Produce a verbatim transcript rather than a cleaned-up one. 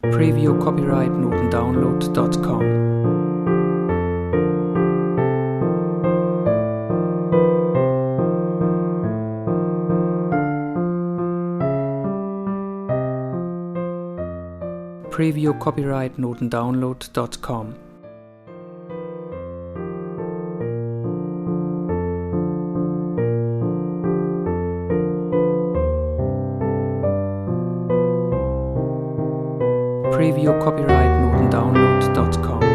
Preview copyright notendownload dot com. Preview copyright notendownload dot com. Preview copyright notendownload dot com.